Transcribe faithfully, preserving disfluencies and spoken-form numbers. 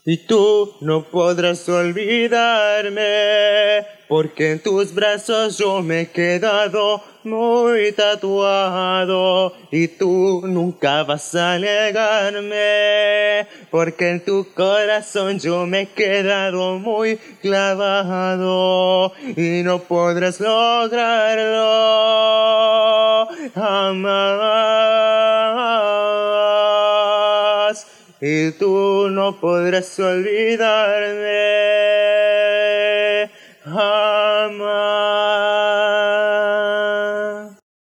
Y tú no podrás olvidarme, porque en tus brazos yo me he quedado muy tatuado. Y tú nunca vas a negarme, porque en tu corazón yo me he quedado muy clavado. Y no podrás lograrlo jamás. Y tú no podrás olvidarme jamás.